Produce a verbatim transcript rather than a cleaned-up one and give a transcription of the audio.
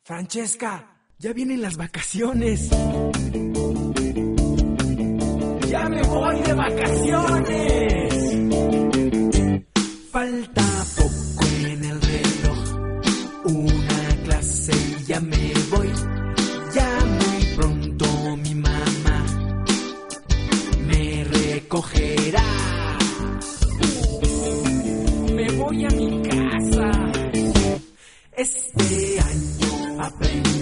Francesca, ya vienen las vacaciones. ¡Ya me voy de vacaciones! Falta poco en el reloj, una clase y ya me voy. Ya muy pronto mi mamá me recogerá. Me voy a mi casa. Este año aprendí